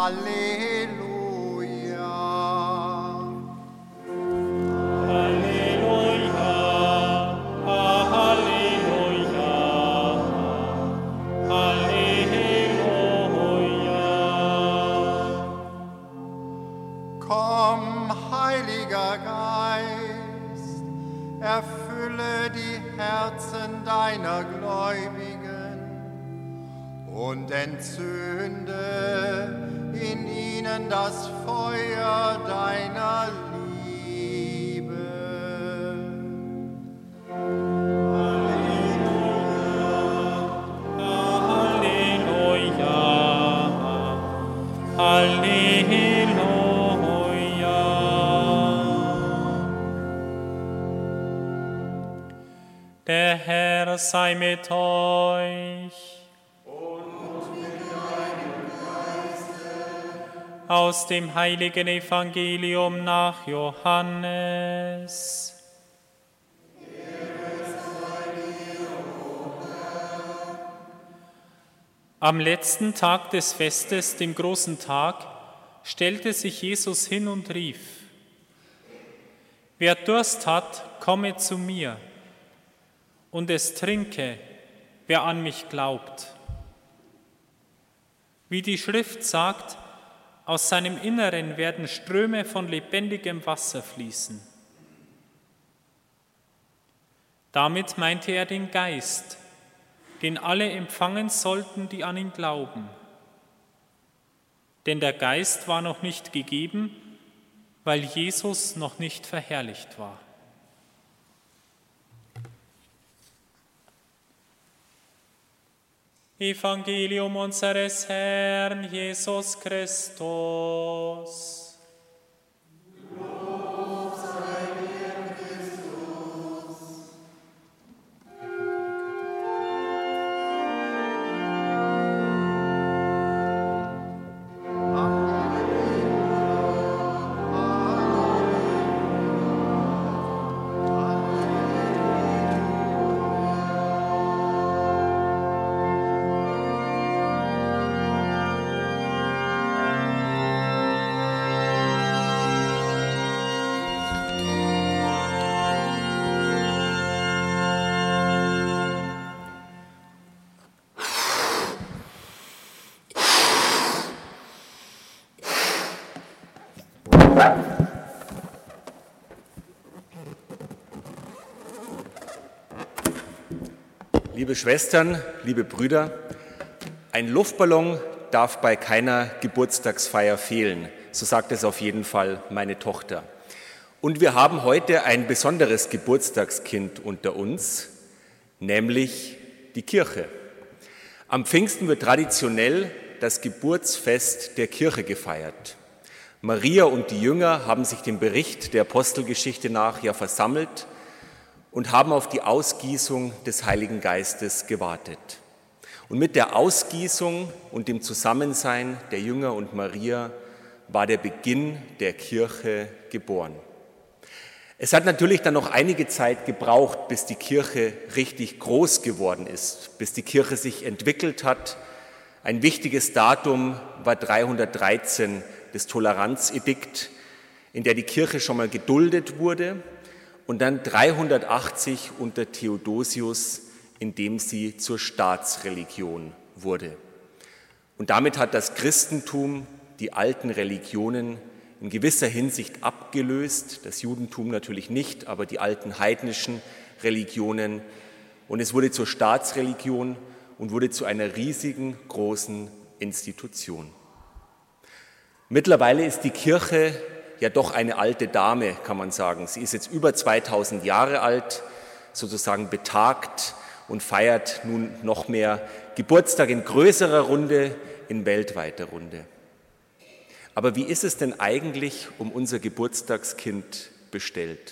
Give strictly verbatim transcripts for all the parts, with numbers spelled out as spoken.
Erfülle die Herzen deiner Gläubigen und entzünde in ihnen das Feuer deiner Liebe. Halleluja, Halleluja, Halleluja. Der Herr sei mit euch. Und mit deinem Geiste. Aus dem heiligen Evangelium nach Johannes. Ehre sei dir, o Herr. Am letzten Tag des Festes, dem großen Tag, stellte sich Jesus hin und rief: Wer Durst hat, komme zu mir. Und es trinke, wer an mich glaubt. Wie die Schrift sagt, aus seinem Inneren werden Ströme von lebendigem Wasser fließen. Damit meinte er den Geist, den alle empfangen sollten, die an ihn glauben. Denn der Geist war noch nicht gegeben, weil Jesus noch nicht verherrlicht war. Evangelium unseres Herrn Jesus Christus. Lob sei dir, Christus. Liebe Schwestern, liebe Brüder, ein Luftballon darf bei keiner Geburtstagsfeier fehlen. So sagt es auf jeden Fall meine Tochter. Und wir haben heute ein besonderes Geburtstagskind unter uns, nämlich die Kirche. Am Pfingsten wird traditionell das Geburtsfest der Kirche gefeiert. Maria und die Jünger haben sich dem Bericht der Apostelgeschichte nach ja versammelt und haben auf die Ausgießung des Heiligen Geistes gewartet. Und mit der Ausgießung und dem Zusammensein der Jünger und Maria war der Beginn der Kirche geboren. Es hat natürlich dann noch einige Zeit gebraucht, bis die Kirche richtig groß geworden ist, bis die Kirche sich entwickelt hat. Ein wichtiges Datum war dreihundertdreizehn, das Toleranzedikt, in der die Kirche schon mal geduldet wurde, und dann dreihundertachtzig unter Theodosius, in dem sie zur Staatsreligion wurde. Und damit hat das Christentum die alten Religionen in gewisser Hinsicht abgelöst, das Judentum natürlich nicht, aber die alten heidnischen Religionen. Und es wurde zur Staatsreligion und wurde zu einer riesigen, großen Institution. Mittlerweile ist die Kirche ja doch eine alte Dame, kann man sagen. Sie ist jetzt über zweitausend Jahre alt, sozusagen betagt und feiert nun noch mehr Geburtstag in größerer Runde, in weltweiter Runde. Aber wie ist es denn eigentlich um unser Geburtstagskind bestellt?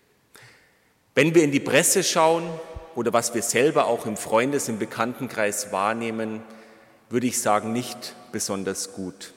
Wenn wir in die Presse schauen oder was wir selber auch im Freundes-, im Bekanntenkreis wahrnehmen, würde ich sagen, nicht besonders gut.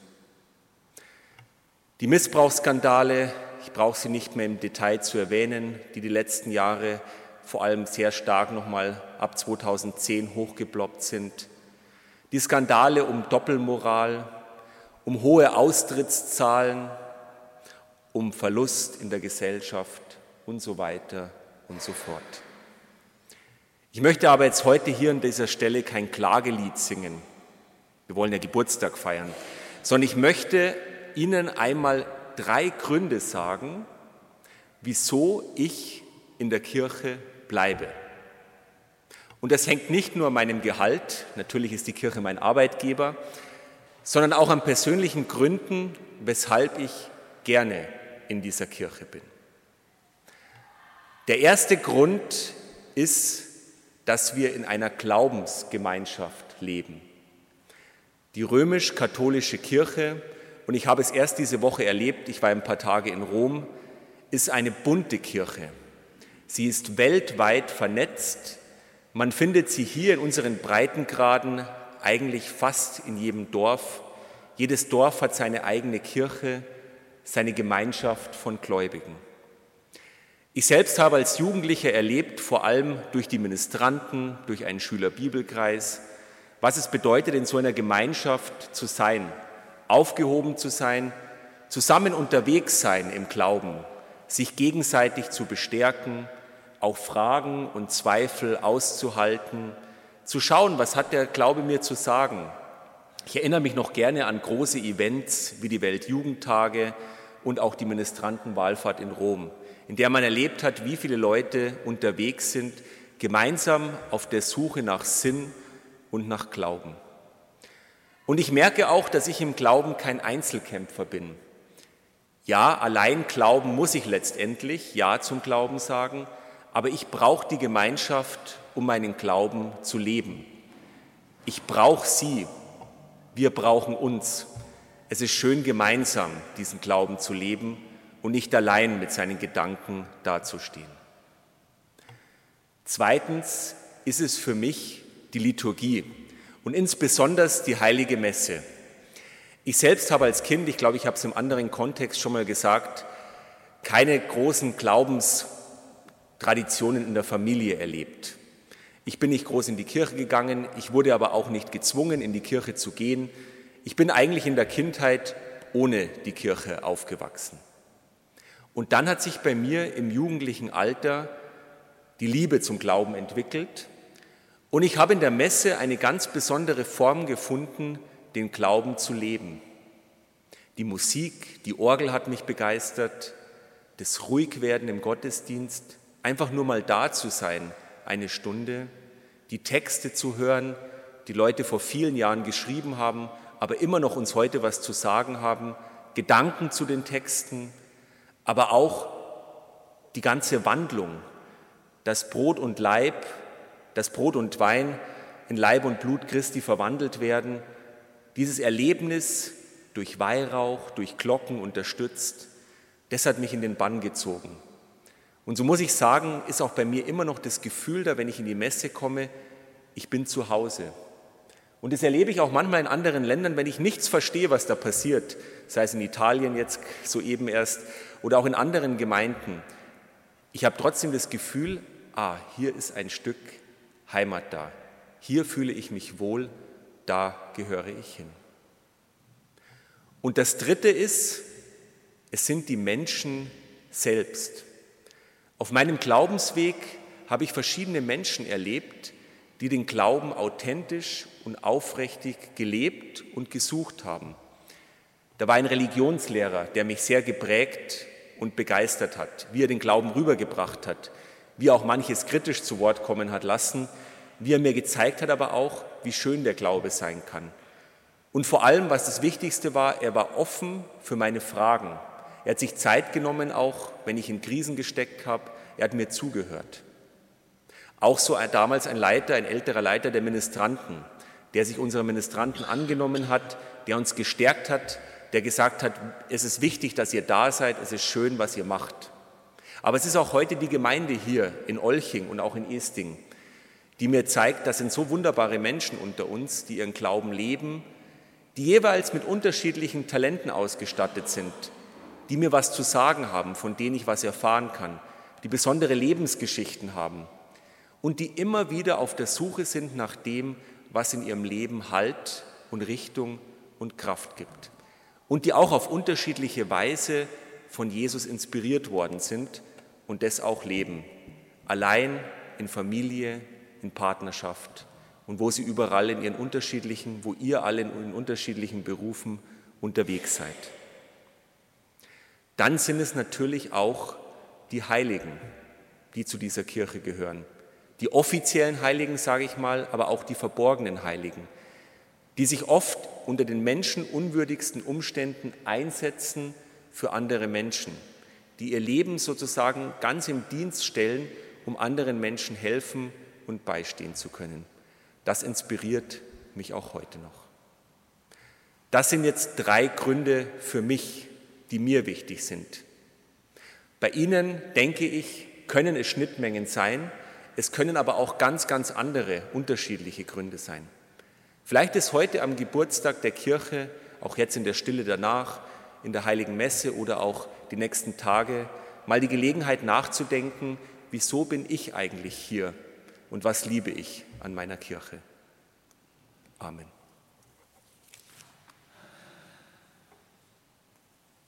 Die Missbrauchsskandale, ich brauche sie nicht mehr im Detail zu erwähnen, die die letzten Jahre vor allem sehr stark nochmal ab zweitausendzehn hochgeploppt sind. Die Skandale um Doppelmoral um hohe Austrittszahlen, um Verlust in der Gesellschaft und so weiter und so fort. Ich möchte aber jetzt heute hier an dieser Stelle kein Klagelied singen. Wir wollen ja Geburtstag feiern, sondern ich möchte Ihnen einmal drei Gründe sagen, wieso ich in der Kirche bleibe. Und das hängt nicht nur an meinem Gehalt, natürlich ist die Kirche mein Arbeitgeber, sondern auch an persönlichen Gründen, weshalb ich gerne in dieser Kirche bin. Der erste Grund ist, dass wir in einer Glaubensgemeinschaft leben. Die römisch-katholische Kirche, und ich habe es erst diese Woche erlebt, ich war ein paar Tage in Rom, ist eine bunte Kirche. Sie ist weltweit vernetzt. Man findet sie hier in unseren Breitengraden eigentlich fast in jedem Dorf. Jedes Dorf hat seine eigene Kirche, seine Gemeinschaft von Gläubigen. Ich selbst habe als Jugendlicher erlebt, vor allem durch die Ministranten, durch einen Schülerbibelkreis, was es bedeutet, in so einer Gemeinschaft zu sein, aufgehoben zu sein, zusammen unterwegs sein im Glauben, sich gegenseitig zu bestärken, auch Fragen und Zweifel auszuhalten, zu schauen, was hat der Glaube mir zu sagen. Ich erinnere mich noch gerne an große Events wie die Weltjugendtage und auch die Ministrantenwallfahrt in Rom, in der man erlebt hat, wie viele Leute unterwegs sind, gemeinsam auf der Suche nach Sinn und nach Glauben. Und ich merke auch, dass ich im Glauben kein Einzelkämpfer bin. Ja, allein glauben muss ich letztendlich, ja zum Glauben sagen, aber ich brauche die Gemeinschaft, um meinen Glauben zu leben. Ich brauche sie, wir brauchen uns. Es ist schön, gemeinsam diesen Glauben zu leben und nicht allein mit seinen Gedanken dazustehen. Zweitens ist es für mich die Liturgie und insbesondere die Heilige Messe. Ich selbst habe als Kind, ich glaube, ich habe es im anderen Kontext schon mal gesagt, keine großen Glaubenstraditionen in der Familie erlebt. Ich bin nicht groß in die Kirche gegangen, ich wurde aber auch nicht gezwungen, in die Kirche zu gehen. Ich bin eigentlich in der Kindheit ohne die Kirche aufgewachsen. Und dann hat sich bei mir im jugendlichen Alter die Liebe zum Glauben entwickelt und ich habe in der Messe eine ganz besondere Form gefunden, den Glauben zu leben. Die Musik, die Orgel hat mich begeistert, das Ruhigwerden im Gottesdienst, einfach nur mal da zu sein, eine Stunde, die Texte zu hören, die Leute vor vielen Jahren geschrieben haben, aber immer noch uns heute was zu sagen haben, Gedanken zu den Texten, aber auch die ganze Wandlung, dass Brot und Leib, dass Brot und Wein in Leib und Blut Christi verwandelt werden, dieses Erlebnis durch Weihrauch, durch Glocken unterstützt, das hat mich in den Bann gezogen. Und so muss ich sagen, ist auch bei mir immer noch das Gefühl da, wenn ich in die Messe komme, ich bin zu Hause. Und das erlebe ich auch manchmal in anderen Ländern, wenn ich nichts verstehe, was da passiert, sei es in Italien jetzt soeben erst oder auch in anderen Gemeinden. Ich habe trotzdem das Gefühl, ah, hier ist ein Stück Heimat da. Hier fühle ich mich wohl, da gehöre ich hin. Und das Dritte ist, es sind die Menschen selbst. Auf meinem Glaubensweg habe ich verschiedene Menschen erlebt, die den Glauben authentisch und aufrichtig gelebt und gesucht haben. Da war ein Religionslehrer, der mich sehr geprägt und begeistert hat, wie er den Glauben rübergebracht hat, wie er auch manches kritisch zu Wort kommen hat lassen, wie er mir gezeigt hat aber auch, wie schön der Glaube sein kann. Und vor allem, was das Wichtigste war, er war offen für meine Fragen. Er hat sich Zeit genommen, auch wenn ich in Krisen gesteckt habe, er hat mir zugehört. Auch so ein, damals ein Leiter, ein älterer Leiter der Ministranten, der sich unserer Ministranten angenommen hat, der uns gestärkt hat, der gesagt hat, es ist wichtig, dass ihr da seid, es ist schön, was ihr macht. Aber es ist auch heute die Gemeinde hier in Olching und auch in Eesting, die mir zeigt, das sind so wunderbare Menschen unter uns, die ihren Glauben leben, die jeweils mit unterschiedlichen Talenten ausgestattet sind, die mir was zu sagen haben, von denen ich was erfahren kann, die besondere Lebensgeschichten haben und die immer wieder auf der Suche sind nach dem, was in ihrem Leben Halt und Richtung und Kraft gibt. und die auch auf unterschiedliche Weise von Jesus inspiriert worden sind und das auch leben, allein, in Familie, in Partnerschaft und wo sie überall in ihren unterschiedlichen, wo ihr alle in unterschiedlichen Berufen unterwegs seid. Dann sind es natürlich auch die Heiligen, die zu dieser Kirche gehören. Die offiziellen Heiligen, sage ich mal, aber auch die verborgenen Heiligen, die sich oft unter den menschenunwürdigsten Umständen einsetzen für andere Menschen, die ihr Leben sozusagen ganz im Dienst stellen, um anderen Menschen helfen und beistehen zu können. Das inspiriert mich auch heute noch. Das sind jetzt drei Gründe für mich, die mir wichtig sind. Bei Ihnen, denke ich, können es Schnittmengen sein, es können aber auch ganz, ganz andere, unterschiedliche Gründe sein. Vielleicht ist heute am Geburtstag der Kirche, auch jetzt in der Stille danach, in der Heiligen Messe oder auch die nächsten Tage, mal die Gelegenheit nachzudenken, wieso bin ich eigentlich hier und was liebe ich an meiner Kirche? Amen.